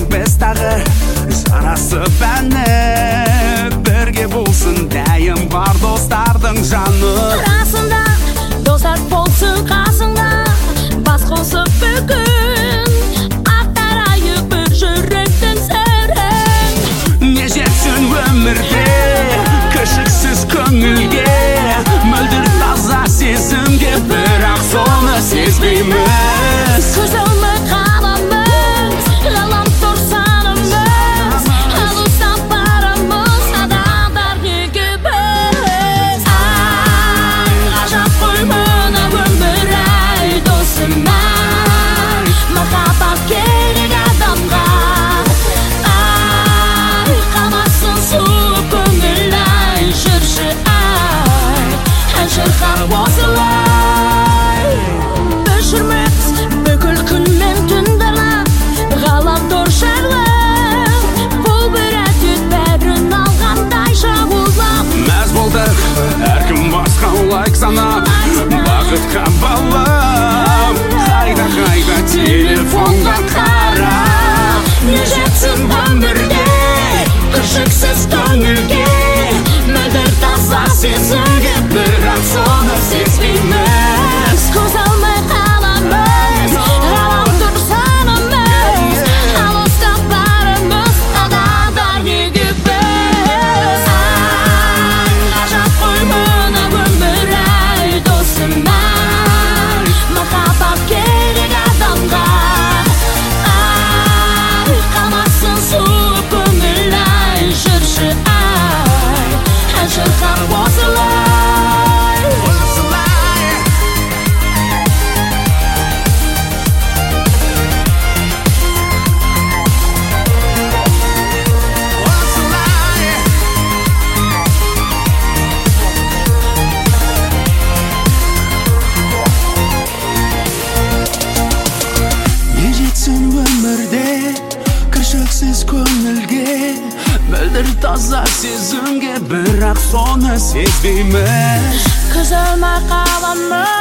кетпес тағы жарасып әні бірге болсын дәйім бар достардың жаны. Расында достар болсын қасыңда, бас қосып бүгін ақтарайық бір жүректің сырын. Не жетсін өмірде кіршіксіз көңілге, мөлдір таза сезімге, бірақ соны сезбейміз. Көз алмай қаламыз, ғаламтор санымыз, алыстап барамыз, адамдар неге біз? Ай, ғажап қой мына өмір, ай досым-ай, махаббат керек адамға. Ай, қалмасын суық көңіл, ай жүрші, ай, ән шырқап осылай. Біз жүрміз бүкіл күн мен түндерді, ғаламтор жайлы, бұл бір әдет бәрін алғандай жауылып. Мәз болдық, әркім басқа лайк санап, бақытқа балап, қайда телефонға қарап. Не жетсін өмірде кіршіксіз көңілге, мөлдір таза сезімге, бірақ соны сезбейміз. Көз алмай қаламыз, ғаламтор санымыз, алыстап барамыз, адамдар неге біз? Ай, ғажап қой мына өмір, ай досым-ай, махаббат керек адамға. Ай, қалмасын суық көңіл, ай жүрші, ай, ән шырқап осылай. Не жетсін өмірде кіршіксіз көңілге, мөлдір таза сезімге, бірақ соны сезбейміз. Көз алмай қаламыз,